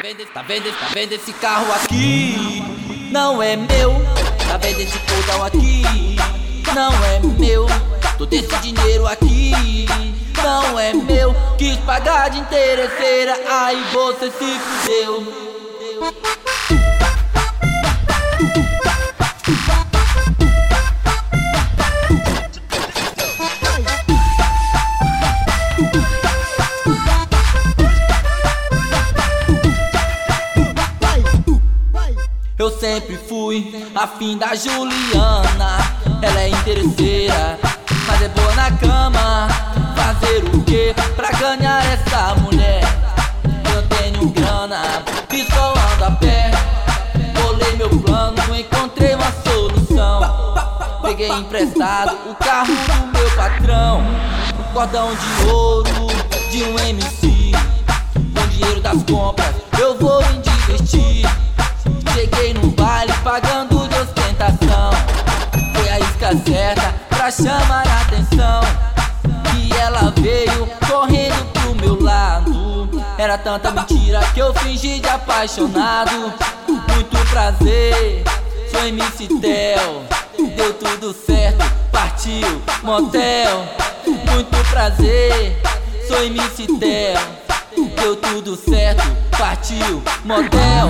vendo esse carro aqui? Não é meu. Tá vendo esse cordão aqui? Não é meu. Todo esse dinheiro aqui não é meu. Quis pagar de interesseira, aí você se fudeu. Eu sempre fui afim da Juliana. Ela é interesseira, mas é boa na cama. Fazer o que pra ganhar essa mulher? Eu tenho grana e só ando a pé. Bolei meu plano, encontrei uma solução. Peguei emprestado o carro do meu patrão, um cordão de ouro de um MC. Com dinheiro das compras eu vou me divertir. Cheguei no baile pagando de ostentação. Foi a isca certa pra chamar a atenção. E ela veio correndo pro meu lado. Era tanta mentira que eu fingi de apaixonado. Muito prazer, sou MC Theo. Deu tudo certo, partiu motel. Muito prazer, sou MC Theo. Deu tudo certo, partiu motel.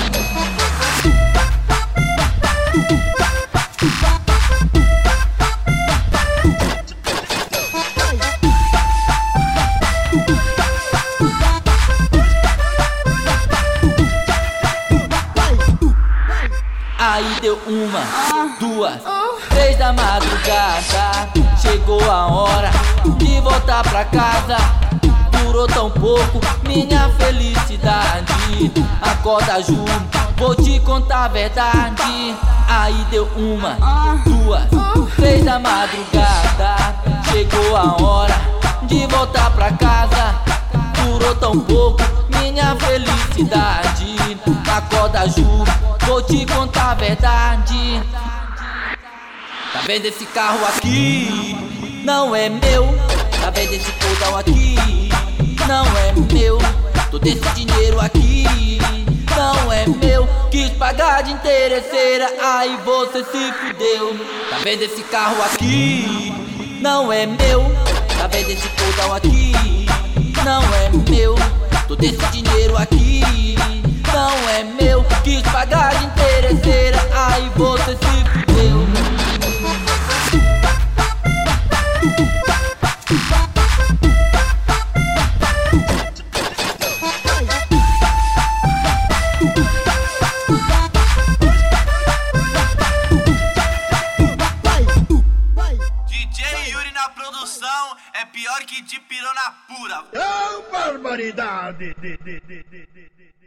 Aí deu uma, duas, três da madrugada. Chegou a hora de voltar pra casa. Durou tão pouco minha felicidade. Acorda, Ju, vou te contar a verdade. Aí deu uma, duas, três da madrugada. Chegou a hora de voltar pra casa. Durou tão pouco minha felicidade. Acorda, Ju, vou te contar a verdade. Tá vendo esse carro aqui? Não é meu. Tá vendo esse cordão aqui? Não é meu. Todo esse dinheiro aqui não é meu. Quis pagar de interesseira, aí você se fudeu. Tá vendo esse carro aqui? Não é meu. Tá vendo esse cordão aqui? Não é meu. Todo esse dinheiro aqui não é meu. Quis pagar de interesseira, aí você se fudeu. DJ Yuri na produção é pior que de pirona pura. Oh, barbaridade!